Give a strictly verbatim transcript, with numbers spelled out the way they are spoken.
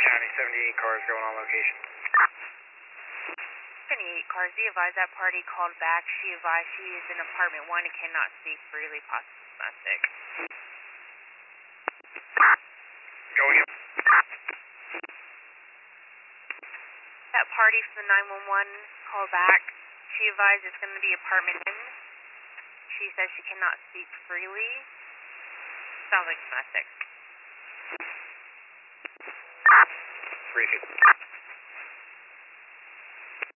County, seventy-eight cars going on location. seventy-eight cars, be advised that party called back. She advised she is in apartment one and cannot speak freely, possibly domestic. Going in. That party from the nine one one called back. She advised it's going to be apartment one. She says she cannot speak freely. Sounds like domestic. Three fifty.